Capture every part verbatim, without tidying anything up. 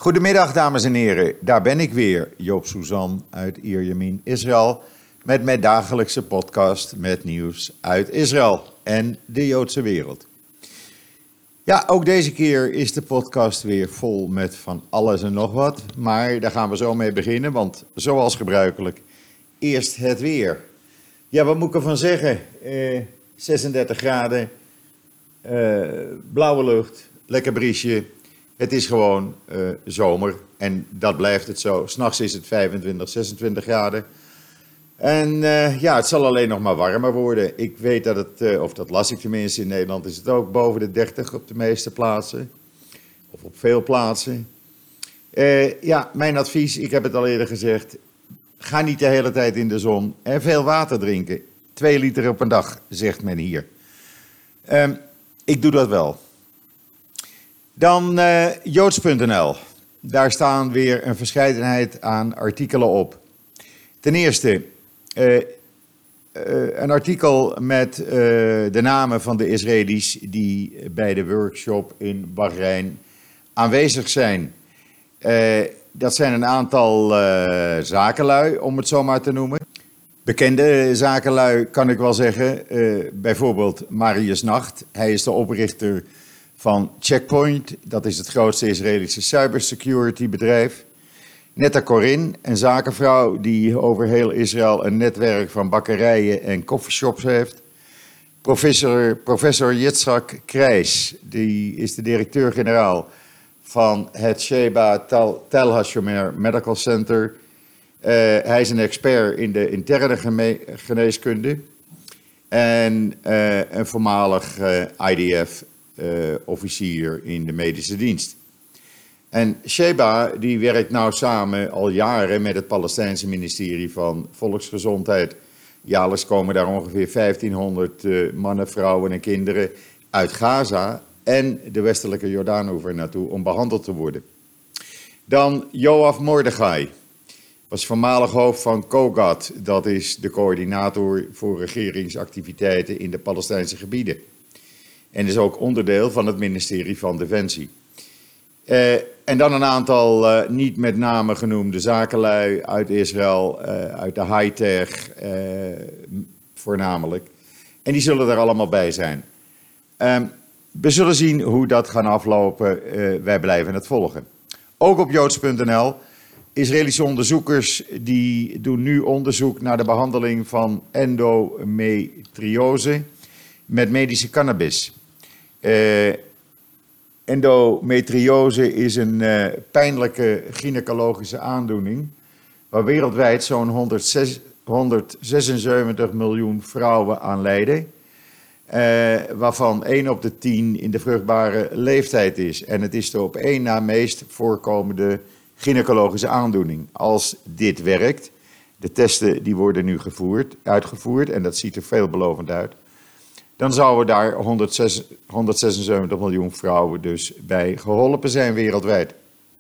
Goedemiddag dames en heren, daar ben ik weer, Joop Suzan uit Ierjemien, Israël, met mijn dagelijkse podcast met nieuws uit Israël en de Joodse wereld. Ja, ook deze keer is de podcast weer vol met van alles en nog wat, maar daar gaan we zo mee beginnen, want zoals gebruikelijk, eerst het weer. Ja, wat moet ik ervan zeggen? Eh, zesendertig graden, eh, blauwe lucht, lekker briesje. Het is gewoon uh, zomer en dat blijft het zo. 's Nachts is het vijfentwintig, zesentwintig graden. En uh, ja, het zal alleen nog maar warmer worden. Ik weet dat het, uh, of dat las ik tenminste, in Nederland is het ook boven de dertig op de meeste plaatsen. Of op veel plaatsen. Uh, ja, mijn advies, ik heb het al eerder gezegd. Ga niet de hele tijd in de zon en veel water drinken. Twee liter op een dag, zegt men hier. Uh, ik doe dat wel. Dan uh, joods punt n l. Daar staan weer een verscheidenheid aan artikelen op. Ten eerste uh, uh, een artikel met uh, de namen van de Israëli's die bij de workshop in Bahrein aanwezig zijn. Uh, dat zijn een aantal uh, zakenlui, om het zo maar te noemen. Bekende zakenlui kan ik wel zeggen. Uh, bijvoorbeeld Marius Nacht. Hij is de oprichter van Checkpoint, dat is het grootste Israëlische cybersecurity bedrijf. Netta Corin, een zakenvrouw die over heel Israël een netwerk van bakkerijen en coffeeshops heeft. Professor, professor Yitzhak Kreis, die is de directeur-generaal van het Sheba Tel, Tel HaShomer Medical Center. Uh, hij is een expert in de interne geme- geneeskunde en uh, een voormalig uh, I D F Uh, officier in de medische dienst. En Sheba die werkt nou samen al jaren met het Palestijnse ministerie van Volksgezondheid. Jaarlijks komen daar ongeveer vijftienhonderd uh, mannen, vrouwen en kinderen uit Gaza en de westelijke Jordaanoever naartoe om behandeld te worden. Dan Yoav Mordechai, was voormalig hoofd van COGAT, dat is de coördinator voor regeringsactiviteiten in de Palestijnse gebieden. En is ook onderdeel van het ministerie van Defensie. Uh, en dan een aantal uh, niet met name genoemde zakenlui uit Israël, uh, uit de high-tech uh, voornamelijk. En die zullen er allemaal bij zijn. Uh, we zullen zien hoe dat gaat aflopen. Uh, wij blijven het volgen. Ook op joods punt n l. Israëlische onderzoekers die doen nu onderzoek naar de behandeling van endometriose met medische cannabis. Uh, endometriose is een uh, pijnlijke gynaecologische aandoening waar wereldwijd zo'n honderdzesenzeventig miljoen vrouwen aan lijden, uh, waarvan één op de tien in de vruchtbare leeftijd is. En het is de op één na meest voorkomende gynaecologische aandoening. Als dit werkt, de testen die worden nu gevoerd, uitgevoerd en dat ziet er veelbelovend uit, dan zouden daar honderdzesenzeventig miljoen vrouwen dus bij geholpen zijn wereldwijd.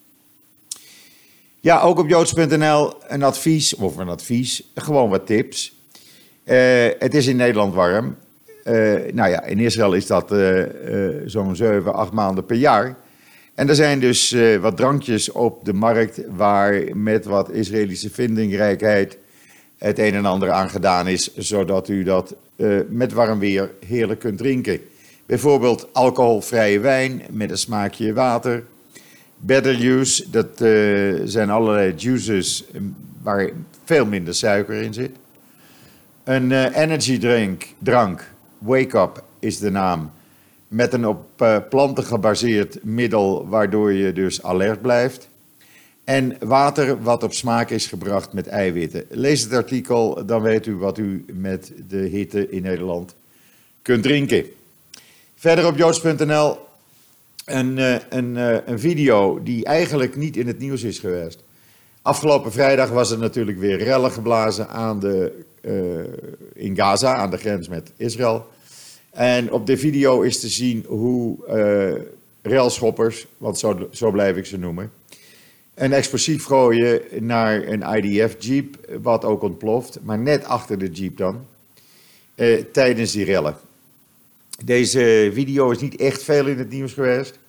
Ja, ook op joods punt n l een advies, of een advies, gewoon wat tips. Uh, het is in Nederland warm. Uh, nou ja, in Israël is dat uh, uh, zo'n zeven, acht maanden per jaar. En er zijn dus uh, wat drankjes op de markt waar met wat Israëlische vindingrijkheid het een en ander aan gedaan is, zodat u dat uh, met warm weer heerlijk kunt drinken. Bijvoorbeeld alcoholvrije wijn met een smaakje water. Better juice, dat uh, zijn allerlei juices waar veel minder suiker in zit. Een uh, energy drink, drank, Wake Up is de naam, met een op uh, planten gebaseerd middel waardoor je dus alert blijft. En water wat op smaak is gebracht met eiwitten. Lees het artikel, dan weet u wat u met de hitte in Nederland kunt drinken. Verder op joods punt n l een, een, een video die eigenlijk niet in het nieuws is geweest. Afgelopen vrijdag was er natuurlijk weer rellen geblazen aan de, uh, in Gaza, aan de grens met Israël. En op de video is te zien hoe uh, railschoppers, want zo, zo blijf ik ze noemen, een explosief gooien naar een I D F-jeep, wat ook ontploft, maar net achter de jeep dan, uh, tijdens die rellen. Deze video is niet echt veel in het nieuws geweest,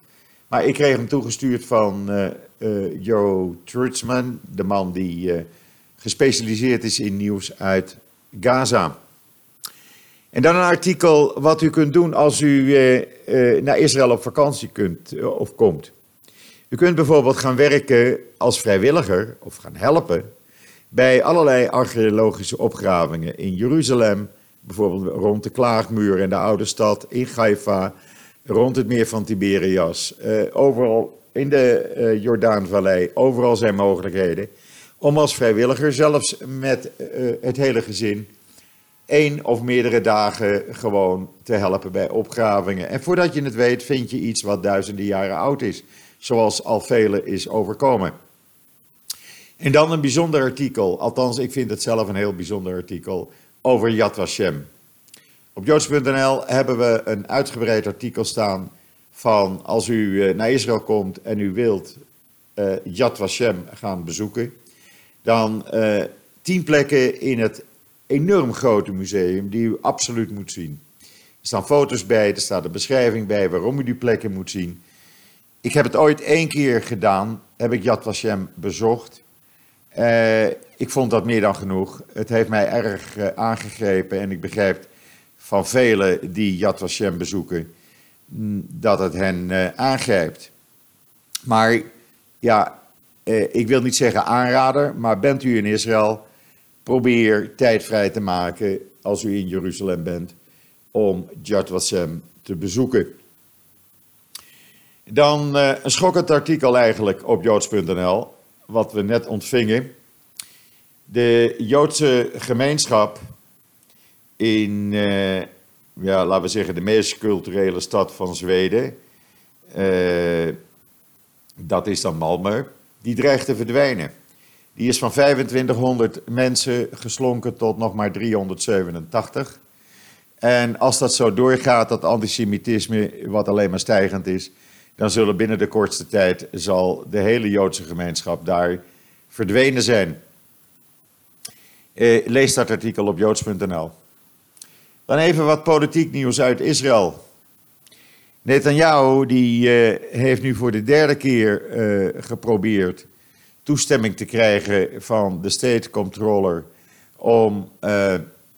Maar ik kreeg hem toegestuurd van uh, uh, Joe Trutzman, de man die uh, gespecialiseerd is in nieuws uit Gaza. En dan een artikel wat u kunt doen als u uh, uh, naar Israël op vakantie kunt uh, of komt. U kunt bijvoorbeeld gaan werken als vrijwilliger of gaan helpen bij allerlei archeologische opgravingen in Jeruzalem, bijvoorbeeld rond de Klaagmuur en de Oude Stad, in Haifa, rond het meer van Tiberias, uh, overal in de uh, Jordaanvallei, overal zijn mogelijkheden om als vrijwilliger, zelfs met uh, het hele gezin, één of meerdere dagen gewoon te helpen bij opgravingen. En voordat je het weet, vind je iets wat duizenden jaren oud is, zoals al velen is overkomen. En dan een bijzonder artikel, althans ik vind het zelf een heel bijzonder artikel, over Yad Vashem. Op joods punt n l hebben we een uitgebreid artikel staan van als u naar Israël komt en u wilt uh, Yad Vashem gaan bezoeken, dan uh, tien plekken in het enorm grote museum die u absoluut moet zien. Er staan foto's bij, er staat een beschrijving bij waarom u die plekken moet zien. Ik heb het ooit één keer gedaan, heb ik Yad Vashem bezocht. Uh, ik vond dat meer dan genoeg. Het heeft mij erg uh, aangegrepen en ik begrijp van velen die Yad Vashem bezoeken dat het hen uh, aangrijpt. Maar ja, uh, ik wil niet zeggen aanrader, maar bent u in Israël, probeer tijd vrij te maken als u in Jeruzalem bent om Yad Vashem te bezoeken. Dan uh, een schokkend artikel eigenlijk op joods punt n l, wat we net ontvingen. De Joodse gemeenschap in, uh, ja, laten we zeggen, de meest culturele stad van Zweden, uh, dat is dan Malmö, die dreigt te verdwijnen. Die is van vijfentwintighonderd mensen geslonken tot nog maar driehonderdzevenentachtig. En als dat zo doorgaat, dat antisemitisme, wat alleen maar stijgend is, dan zullen binnen de kortste tijd zal de hele Joodse gemeenschap daar verdwenen zijn. Eh, lees dat artikel op joods punt n l. Dan even wat politiek nieuws uit Israël. Netanyahu die, uh, heeft nu voor de derde keer uh, geprobeerd toestemming te krijgen van de State Comptroller om uh,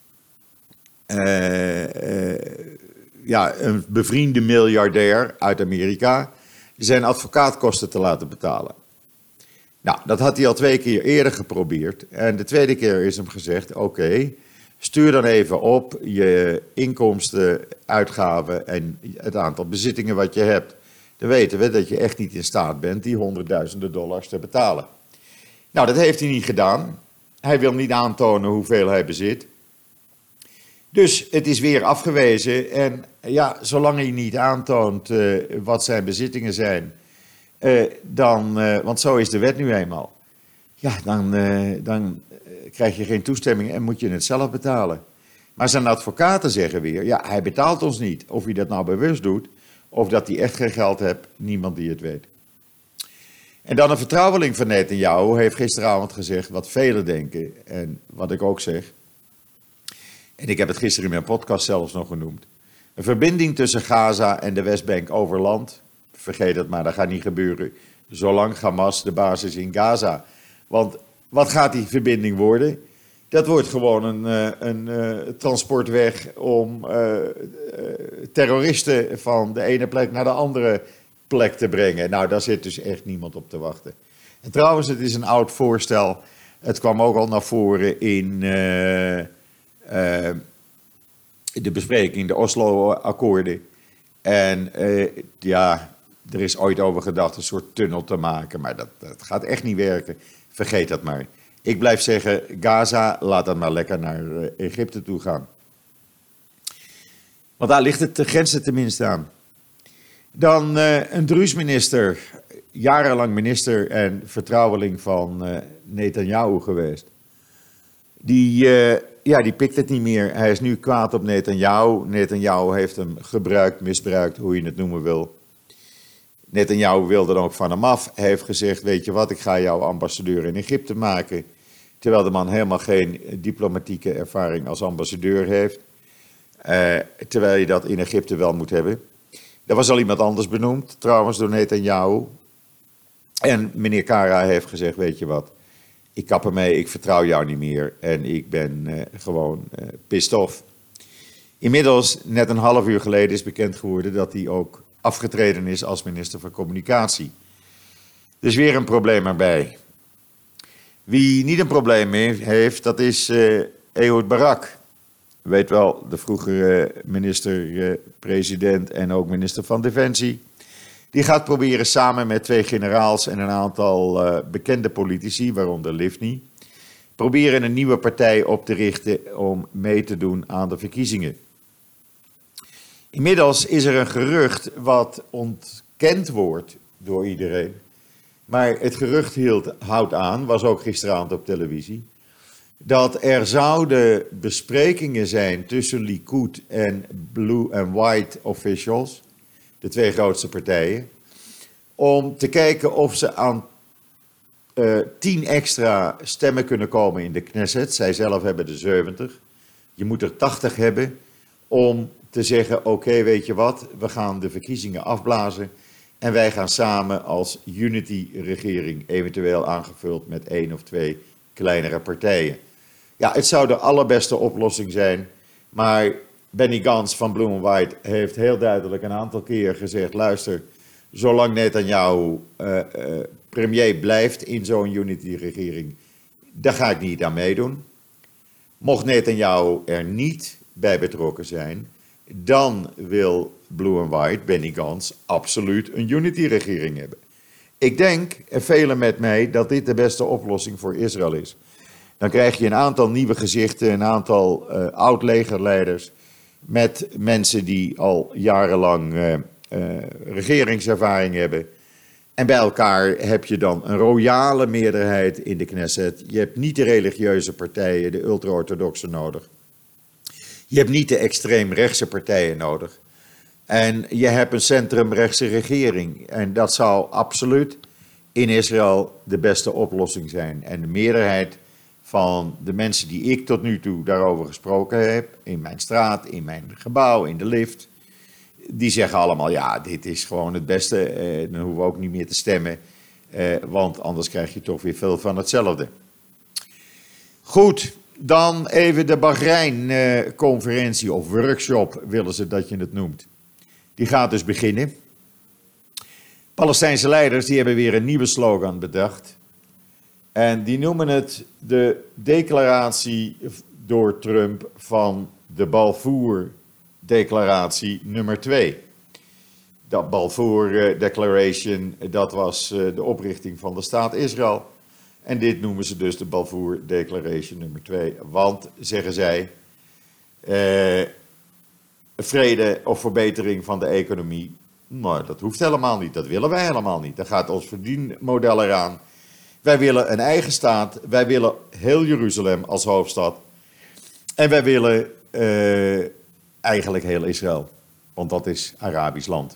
uh, uh, ja, een bevriende miljardair uit Amerika zijn advocaatkosten te laten betalen. Nou, dat had hij al twee keer eerder geprobeerd. En de tweede keer is hem gezegd, oké, okay, stuur dan even op je inkomsten, uitgaven en het aantal bezittingen wat je hebt. Dan weten we dat je echt niet in staat bent die honderdduizenden dollars te betalen. Nou, dat heeft hij niet gedaan. Hij wil niet aantonen hoeveel hij bezit. Dus het is weer afgewezen. En ja, zolang hij niet aantoont uh, wat zijn bezittingen zijn, uh, dan, uh, want zo is de wet nu eenmaal. Ja, dan, uh, dan krijg je geen toestemming en moet je het zelf betalen. Maar zijn advocaten zeggen weer, ja, hij betaalt ons niet. Of hij dat nou bewust doet, of dat hij echt geen geld heeft, niemand die het weet. En dan een vertrouweling van Netanyahu heeft gisteravond gezegd wat velen denken en wat ik ook zeg. En ik heb het gisteren in mijn podcast zelfs nog genoemd. Een verbinding tussen Gaza en de Westbank over land. Vergeet het maar, dat gaat niet gebeuren zolang Hamas de baas is in Gaza. Want wat gaat die verbinding worden? Dat wordt gewoon een, een, een transportweg om uh, terroristen van de ene plek naar de andere plek te brengen. Nou, daar zit dus echt niemand op te wachten. En trouwens, het is een oud voorstel. Het kwam ook al naar voren in uh, uh, de bespreking, de Oslo-akkoorden. En uh, ja, er is ooit over gedacht een soort tunnel te maken, maar dat, dat gaat echt niet werken. Vergeet dat maar. Ik blijf zeggen, Gaza, laat dan maar lekker naar uh, Egypte toe gaan. Want daar ligt het de grenzen tenminste aan. Dan uh, een Druze-minister, jarenlang minister en vertrouweling van uh, Netanyahu geweest. Die, uh, ja, die pikt het niet meer. Hij is nu kwaad op Netanyahu. Netanyahu heeft hem gebruikt, misbruikt, hoe je het noemen wil. Netanyahu wilde dan ook van hem af. Hij heeft gezegd, weet je wat, ik ga jou ambassadeur in Egypte maken. Terwijl de man helemaal geen diplomatieke ervaring als ambassadeur heeft. Uh, terwijl je dat in Egypte wel moet hebben. Er was al iemand anders benoemd, trouwens door Netanyahu. En meneer Kara heeft gezegd, weet je wat, ik kap ermee, ik vertrouw jou niet meer en ik ben uh, gewoon uh, pissed off. Inmiddels, net een half uur geleden, is bekend geworden dat hij ook afgetreden is als minister van Communicatie. Dus weer een probleem erbij. Wie niet een probleem heeft, dat is uh, Ehud Barak. U weet wel, de vroegere minister-president en ook minister van Defensie. Die gaat proberen samen met twee generaals en een aantal uh, bekende politici, waaronder Livni, proberen een nieuwe partij op te richten om mee te doen aan de verkiezingen. Inmiddels is er een gerucht wat ontkend wordt door iedereen. Maar het gerucht hield, houdt aan, was ook gisteravond op televisie, dat er zouden besprekingen zijn tussen Likud en Blue and White officials, de twee grootste partijen, om te kijken of ze aan uh, tien extra stemmen kunnen komen in de Knesset. Zij zelf hebben er zeventig. Je moet er tachtig hebben om te zeggen, oké, okay, weet je wat, we gaan de verkiezingen afblazen en wij gaan samen als unity-regering, eventueel aangevuld met één of twee kleinere partijen. Ja, het zou de allerbeste oplossing zijn, maar Benny Gantz van Blue and White heeft heel duidelijk een aantal keer gezegd, luister, zolang Netanyahu uh, uh, premier blijft in zo'n unity-regering, daar ga ik niet aan meedoen. Mocht Netanyahu er niet bij betrokken zijn, dan wil Blue and White, Benny Gantz, absoluut een unity-regering hebben. Ik denk, en velen met mij, dat dit de beste oplossing voor Israël is. Dan krijg je een aantal nieuwe gezichten, een aantal uh, oud-legerleiders, met mensen die al jarenlang uh, uh, regeringservaring hebben. En bij elkaar heb je dan een royale meerderheid in de Knesset. Je hebt niet de religieuze partijen, de ultra-orthodoxe nodig. Je hebt niet de extreemrechtse partijen nodig. En je hebt een centrumrechtse regering. En dat zou absoluut in Israël de beste oplossing zijn. En de meerderheid van de mensen die ik tot nu toe daarover gesproken heb, in mijn straat, in mijn gebouw, in de lift, die zeggen allemaal, ja, dit is gewoon het beste, eh, dan hoeven we ook niet meer te stemmen, eh, want anders krijg je toch weer veel van hetzelfde. Goed, dan even de Bahrein-conferentie of workshop, willen ze dat je het noemt. Die gaat dus beginnen. Palestijnse leiders die hebben weer een nieuwe slogan bedacht. En die noemen het de declaratie door Trump van de Balfour-declaratie nummer twee. Dat Balfour Declaration, dat was de oprichting van de staat Israël. En dit noemen ze dus de Balfour Declaration nummer twee. Want, zeggen zij, eh, vrede of verbetering van de economie, nou, dat hoeft helemaal niet. Dat willen wij helemaal niet. Daar gaat ons verdienmodel eraan. Wij willen een eigen staat. Wij willen heel Jeruzalem als hoofdstad. En wij willen uh, eigenlijk heel Israël. Want dat is Arabisch land.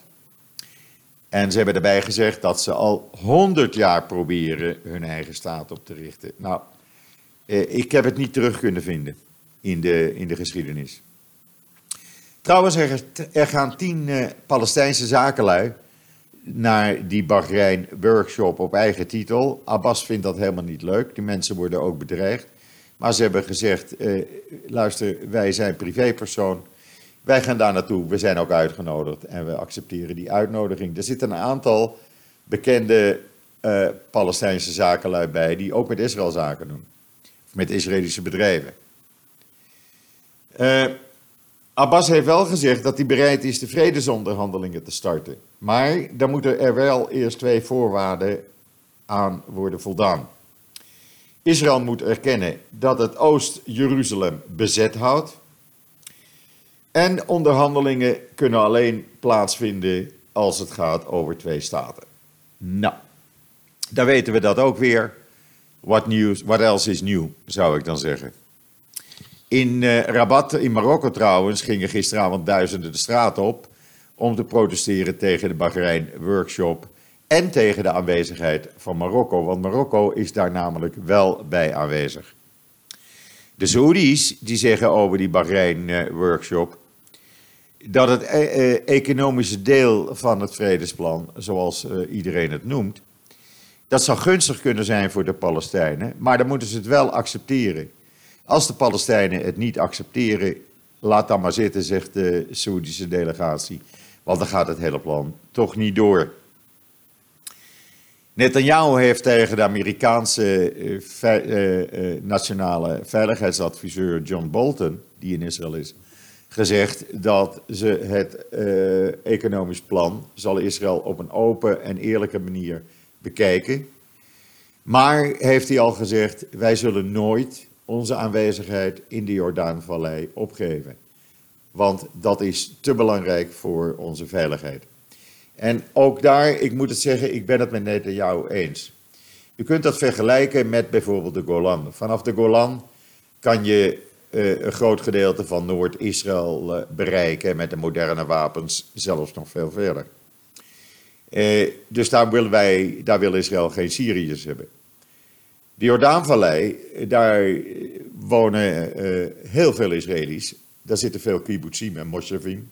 En ze hebben erbij gezegd dat ze al honderd jaar proberen hun eigen staat op te richten. Nou, uh, ik heb het niet terug kunnen vinden in de, in de geschiedenis. Trouwens, er, er gaan tien uh, Palestijnse zakenlui naar die Bahrein workshop op eigen titel. Abbas vindt dat helemaal niet leuk. Die mensen worden ook bedreigd. Maar ze hebben gezegd, eh, luister, wij zijn privépersoon. Wij gaan daar naartoe. We zijn ook uitgenodigd en we accepteren die uitnodiging. Er zitten een aantal bekende uh, Palestijnse zakenlui bij die ook met Israël zaken doen. Of met Israëlische bedrijven. Uh, Abbas heeft wel gezegd dat hij bereid is de vredesonderhandelingen te starten. Maar dan moeten er wel eerst twee voorwaarden aan worden voldaan. Israël moet erkennen dat het Oost-Jeruzalem bezet houdt. En onderhandelingen kunnen alleen plaatsvinden als het gaat over twee staten. Nou, dan weten we dat ook weer. What news, what else is new, zou ik dan zeggen. In uh, Rabat, in Marokko trouwens, gingen gisteravond duizenden de straat op om te protesteren tegen de Bahrein workshop en tegen de aanwezigheid van Marokko, want Marokko is daar namelijk wel bij aanwezig. De Saoedi's die zeggen over die Bahrein uh, workshop, dat het e- economische deel van het vredesplan, zoals uh, iedereen het noemt, dat zou gunstig kunnen zijn voor de Palestijnen, maar dan moeten ze het wel accepteren. Als de Palestijnen het niet accepteren, laat dan maar zitten, zegt de Saoedische delegatie, want dan gaat het hele plan toch niet door. Netanyahu heeft tegen de Amerikaanse uh, ve- uh, uh, nationale veiligheidsadviseur John Bolton, die in Israël is, gezegd dat ze het uh, economisch plan zal Israël op een open en eerlijke manier bekijken. Maar heeft hij al gezegd, wij zullen nooit onze aanwezigheid in de Jordaanvallei opgeven. Want dat is te belangrijk voor onze veiligheid. En ook daar, ik moet het zeggen, ik ben het met Netanyahu eens. U kunt dat vergelijken met bijvoorbeeld de Golan. Vanaf de Golan kan je uh, een groot gedeelte van Noord-Israël uh, bereiken. Met de moderne wapens zelfs nog veel verder. Uh, dus daar wil, wij, daar wil Israël geen Syriërs hebben. De Jordaanvallei, daar wonen uh, heel veel Israëli's. Daar zitten veel kibbutzim en moshavim.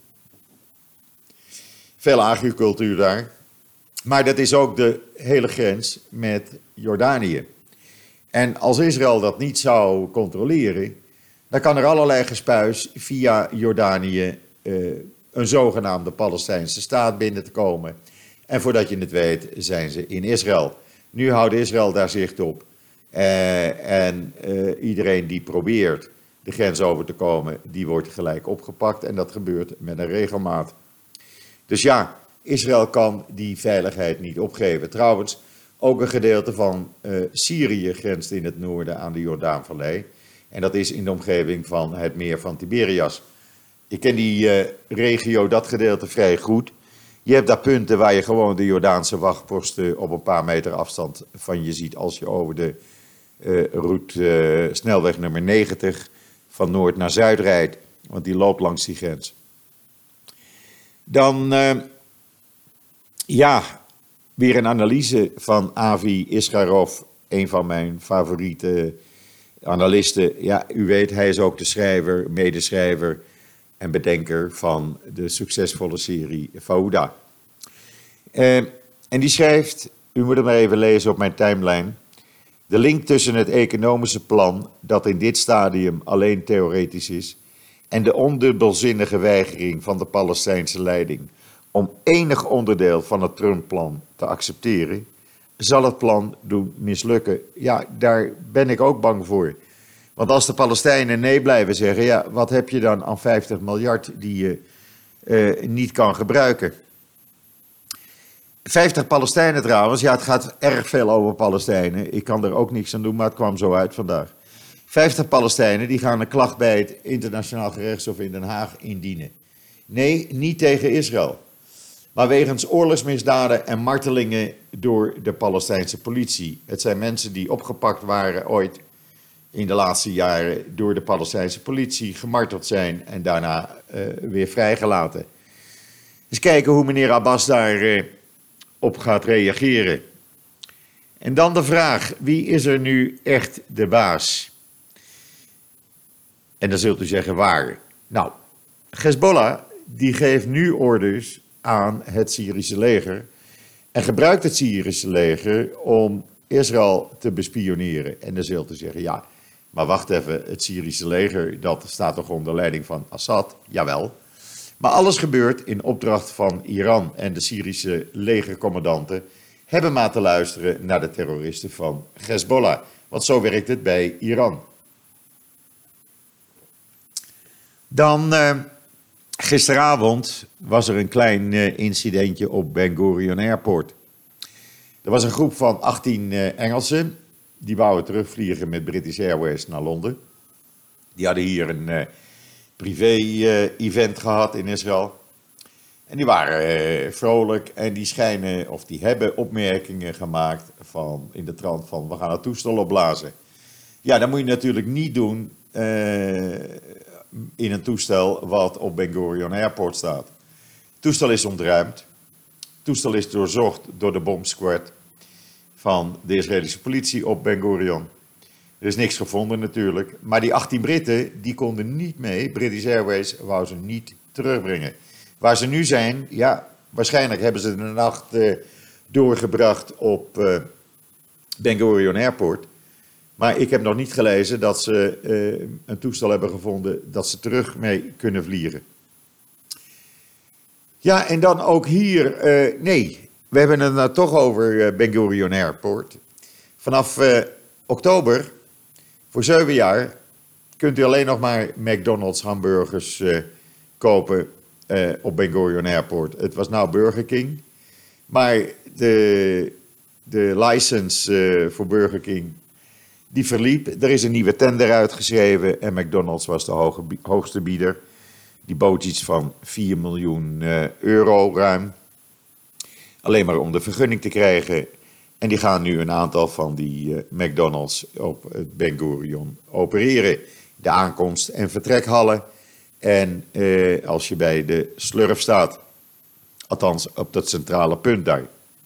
Veel agricultuur daar. Maar dat is ook de hele grens met Jordanië. En als Israël dat niet zou controleren, dan kan er allerlei gespuis via Jordanië uh, een zogenaamde Palestijnse staat binnen te komen. En voordat je het weet, zijn ze in Israël. Nu houdt Israël daar zicht op. Uh, en uh, iedereen die probeert de grens over te komen, die wordt gelijk opgepakt. En dat gebeurt met een regelmaat. Dus ja, Israël kan die veiligheid niet opgeven. Trouwens, ook een gedeelte van uh, Syrië grenst in het noorden aan de Jordaanvallei. En dat is in de omgeving van het meer van Tiberias. Ik ken die uh, regio, dat gedeelte, vrij goed. Je hebt daar punten waar je gewoon de Jordaanse wachtposten op een paar meter afstand van je ziet als je over de uh, route uh, snelweg nummer negentig van noord naar zuid rijdt. Want die loopt langs die grens. Dan, uh, ja, weer een analyse van Avi Iskarov, een van mijn favoriete analisten. Ja, u weet, hij is ook de schrijver, medeschrijver en bedenker van de succesvolle serie Fauda. Uh, en die schrijft, u moet het maar even lezen op mijn timeline, de link tussen het economische plan, dat in dit stadium alleen theoretisch is, en de ondubbelzinnige weigering van de Palestijnse leiding om enig onderdeel van het Trump-plan te accepteren, zal het plan doen mislukken. Ja, daar ben ik ook bang voor. Want als de Palestijnen nee blijven zeggen, ja, wat heb je dan aan vijftig miljard die je uh, niet kan gebruiken? vijftig Palestijnen trouwens, ja, het gaat erg veel over Palestijnen. Ik kan er ook niks aan doen, maar het kwam zo uit vandaag. vijftig Palestijnen die gaan een klacht bij het Internationaal Gerechtshof in Den Haag indienen. Nee, niet tegen Israël, maar wegens oorlogsmisdaden en martelingen door de Palestijnse politie. Het zijn mensen die opgepakt waren ooit in de laatste jaren door de Palestijnse politie, gemarteld zijn en daarna uh, weer vrijgelaten. Eens kijken hoe meneer Abbas daar uh, op gaat reageren. En dan de vraag, wie is er nu echt de baas? En dan zult u zeggen, waar? Nou, Hezbollah die geeft nu orders aan het Syrische leger en gebruikt het Syrische leger om Israël te bespioneren. En dan zult u zeggen, ja, maar wacht even, het Syrische leger, dat staat toch onder leiding van Assad? Jawel. Maar alles gebeurt in opdracht van Iran en de Syrische legercommandanten hebben maar te luisteren naar de terroristen van Hezbollah. Want zo werkt het bij Iran. Dan, uh, gisteravond was er een klein uh, incidentje op Ben Gurion Airport. Er was een groep van achttien uh, Engelsen, die wouden terugvliegen met British Airways naar Londen. Die hadden hier een uh, privé-event uh, gehad in Israël. En die waren uh, vrolijk en die schijnen, of die hebben opmerkingen gemaakt van, in de trant van, we gaan het toestel opblazen. Ja, dat moet je natuurlijk niet doen uh, in een toestel wat op Ben Gurion Airport staat. Het toestel is ontruimd. Het toestel is doorzocht door de bombsquad van de Israëlische politie op Ben Gurion. Er is niks gevonden natuurlijk, maar die achttien Britten, die konden niet mee. British Airways wou ze niet terugbrengen. Waar ze nu zijn, ja, waarschijnlijk hebben ze de nacht uh, doorgebracht op uh, Ben Gurion Airport. Maar ik heb nog niet gelezen dat ze uh, een toestel hebben gevonden dat ze terug mee kunnen vliegen. Ja, en dan ook hier, uh, nee, we hebben het nou toch over uh, Ben Gurion Airport. Vanaf uh, oktober, voor zeven jaar, kunt u alleen nog maar McDonald's hamburgers uh, kopen uh, op Ben Gurion Airport. Het was nou Burger King, maar de, de license uh, voor Burger King, die verliep. Er is een nieuwe tender uitgeschreven en McDonald's was de hoge, hoogste bieder. Die bood iets van vier miljoen uh, euro ruim. Alleen maar om de vergunning te krijgen. En die gaan nu een aantal van die uh, McDonald's op het Ben Gurion opereren. De aankomst- en vertrekhallen. En uh, als je bij de slurf staat. Althans op dat centrale punt daar.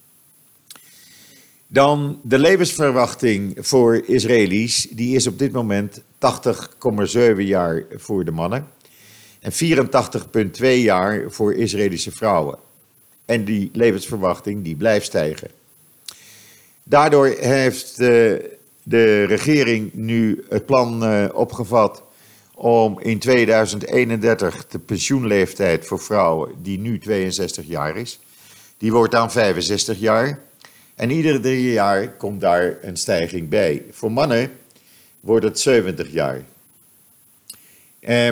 Dan de levensverwachting voor Israëli's. Die is op dit moment tachtig komma zeven jaar voor de mannen. En vierentachtig komma twee jaar voor Israëlische vrouwen. En die levensverwachting die blijft stijgen. Daardoor heeft de, de regering nu het plan uh, opgevat om in tweeduizend eenendertig de pensioenleeftijd voor vrouwen, die nu tweeënzestig jaar is, die wordt dan vijfenzestig jaar. En iedere drie jaar komt daar een stijging bij. Voor mannen wordt het zeventig jaar. Uh,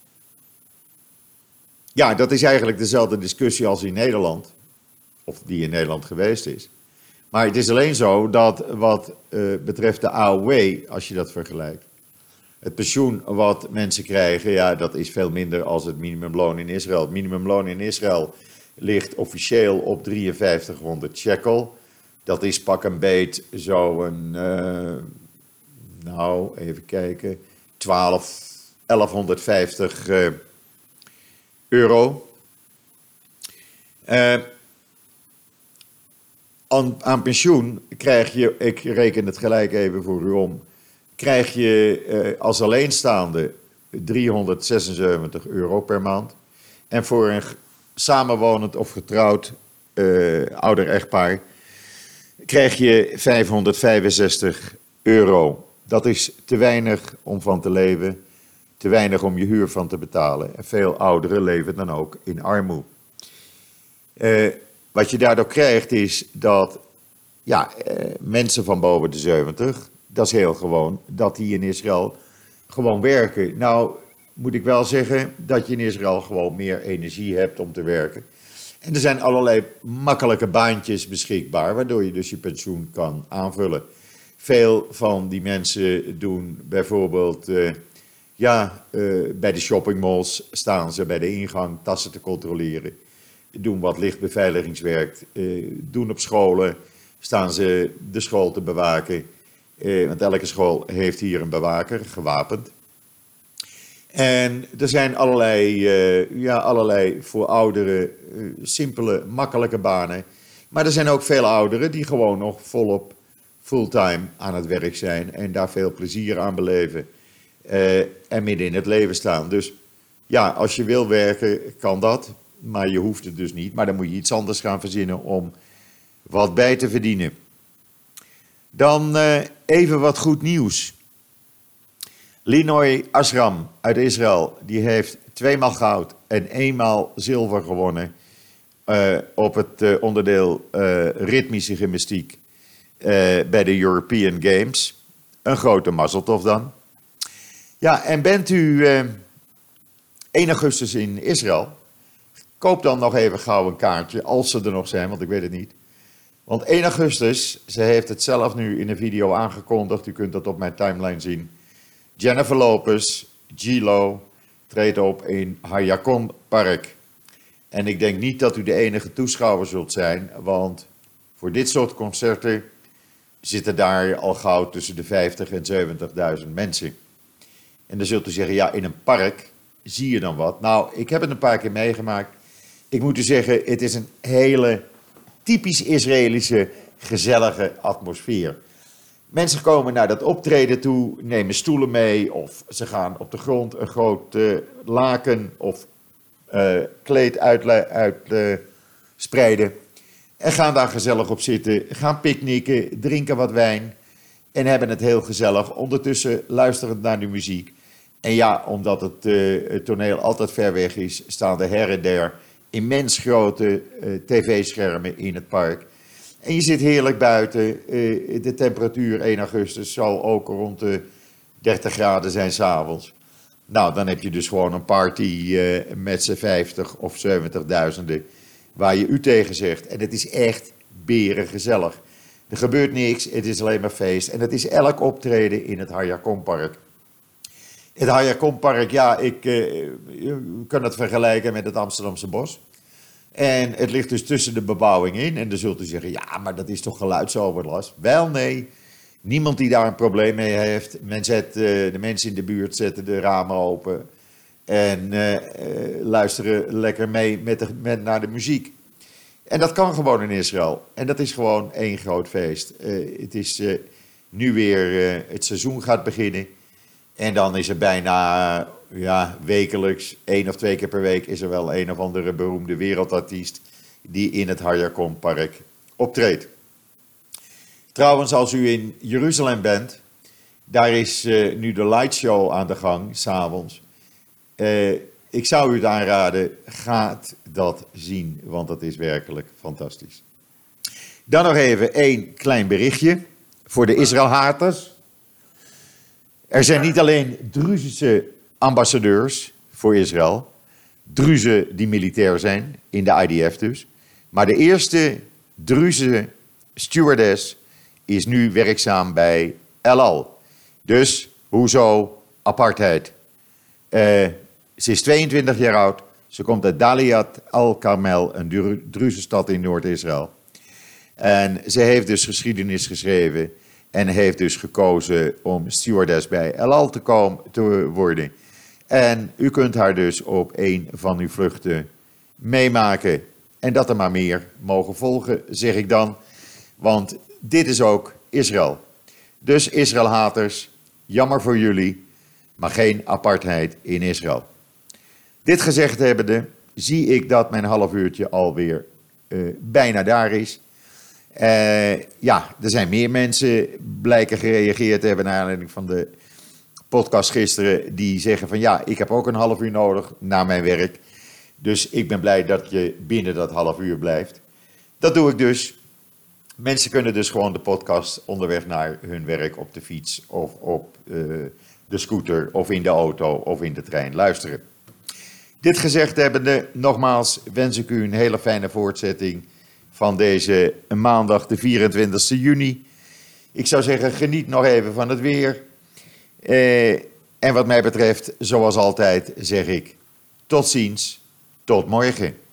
ja, dat is eigenlijk dezelfde discussie als in Nederland, of die in Nederland geweest is. Maar het is alleen zo dat wat uh, betreft de A O W, als je dat vergelijkt, het pensioen wat mensen krijgen, ja, dat is veel minder als het minimumloon in Israël. Het minimumloon in Israël ligt officieel op drieënvijftighonderd shekel. Dat is pak een beet zo'n, uh, nou, even kijken, twaalf, elfhonderdvijftig uh, euro. Uh, aan, aan pensioen krijg je, ik reken het gelijk even voor u om, krijg je uh, als alleenstaande driehonderdzesenzeventig euro per maand. En voor een samenwonend of getrouwd uh, ouder echtpaar krijg je vijfhonderdvijfenzestig euro. Dat is te weinig om van te leven, te weinig om je huur van te betalen. En veel ouderen leven dan ook in armoede. Uh, wat je daardoor krijgt is dat ja, uh, mensen van boven de zeventig, dat is heel gewoon, dat die in Israël gewoon werken. Nou, moet ik wel zeggen dat je in Israël gewoon meer energie hebt om te werken. En er zijn allerlei makkelijke baantjes beschikbaar, waardoor je dus je pensioen kan aanvullen. Veel van die mensen doen bijvoorbeeld, uh, ja, uh, bij de shoppingmalls staan ze bij de ingang tassen te controleren. Doen wat lichtbeveiligingswerk, uh, doen op scholen, staan ze de school te bewaken. Uh, want elke school heeft hier een bewaker, gewapend. En er zijn allerlei, uh, ja, allerlei voor ouderen uh, simpele, makkelijke banen. Maar er zijn ook veel ouderen die gewoon nog volop fulltime aan het werk zijn en daar veel plezier aan beleven uh, en midden in het leven staan. Dus ja, als je wil werken, kan dat, maar je hoeft het dus niet. Maar dan moet je iets anders gaan verzinnen om wat bij te verdienen. Dan uh, even wat goed nieuws. Linoy Ashram uit Israël, die heeft tweemaal goud en eenmaal zilver gewonnen uh, op het uh, onderdeel uh, ritmische gymnastiek uh, bij de European Games. Een grote mazzeltof dan. Ja, en bent u uh, één augustus in Israël, koop dan nog even gauw een kaartje, als ze er nog zijn, want ik weet het niet. Want één augustus, ze heeft het zelf nu in een video aangekondigd, u kunt dat op mijn timeline zien. Jennifer Lopez, G-Lo, treedt op in Hayakon Park. En ik denk niet dat u de enige toeschouwer zult zijn, want voor dit soort concerten zitten daar al gauw tussen de vijftigduizend en zeventigduizend mensen. En dan zult u zeggen, ja, in een park zie je dan wat. Nou, ik heb het een paar keer meegemaakt. Ik moet u zeggen, het is een hele typisch Israëlische gezellige atmosfeer. Mensen komen naar dat optreden toe, nemen stoelen mee of ze gaan op de grond een groot uh, laken of uh, kleed uitspreiden. Uh, en gaan daar gezellig op zitten, gaan picknicken, drinken wat wijn. En hebben het heel gezellig, ondertussen luisterend naar de muziek. En ja, omdat het, uh, het toneel altijd ver weg is, staan er her en der immens grote uh, tv-schermen in het park. En je zit heerlijk buiten. Uh, de temperatuur één augustus zal ook rond de dertig graden zijn 's avonds. Nou, dan heb je dus gewoon een party uh, met z'n vijftig of zeventigduizenden waar je u tegen zegt. En het is echt berengezellig. Er gebeurt niks, het is alleen maar feest. En het is elk optreden in het Harjakompark. Het Harjakompark, ja, ik uh, je kan het vergelijken met het Amsterdamse Bos. En het ligt dus tussen de bebouwing in. En dan zult u zeggen, ja, maar dat is toch geluidsoverlast? Wel, nee. Niemand die daar een probleem mee heeft. Men zet, uh, de mensen in de buurt zetten de ramen open. En uh, uh, luisteren lekker mee met de, met, naar de muziek. En dat kan gewoon in Israël. En dat is gewoon één groot feest. Uh, het is uh, nu weer, uh, het seizoen gaat beginnen. En dan is er bijna, uh, ja, wekelijks, één of twee keer per week, is er wel een of andere beroemde wereldartiest die in het Harjakompark optreedt. Trouwens, als u in Jeruzalem bent, daar is uh, nu de lightshow aan de gang, 's avonds. Uh, ik zou u het aanraden, gaat dat zien, want dat is werkelijk fantastisch. Dan nog even één klein berichtje voor de Israël-haters. Er zijn niet alleen Druzische ambassadeurs voor Israël, Druzen die militair zijn, in de I D F dus, maar de eerste Druze stewardess is nu werkzaam bij El Al. Dus, hoezo apartheid? Uh, ze is tweeëntwintig jaar oud, ze komt uit Daliat al-Karmel, een Druze stad in Noord-Israël. En ze heeft dus geschiedenis geschreven en heeft dus gekozen om stewardess bij El Al te, komen, te worden. En u kunt haar dus op een van uw vluchten meemaken. En dat er maar meer mogen volgen, zeg ik dan. Want dit is ook Israël. Dus Israël-haters, jammer voor jullie, maar geen apartheid in Israël. Dit gezegd hebbende, zie ik dat mijn half uurtje alweer uh, bijna daar is. Uh, ja, er zijn meer mensen blijken gereageerd te hebben naar aanleiding van de podcast gisteren, die zeggen van ja, ik heb ook een half uur nodig naar mijn werk. Dus ik ben blij dat je binnen dat half uur blijft. Dat doe ik dus. Mensen kunnen dus gewoon de podcast onderweg naar hun werk op de fiets of op uh, de scooter of in de auto of in de trein luisteren. Dit gezegd hebbende, nogmaals wens ik u een hele fijne voortzetting van deze maandag de vierentwintigste juni. Ik zou zeggen, geniet nog even van het weer. Uh, en wat mij betreft, zoals altijd, zeg ik tot ziens, tot morgen.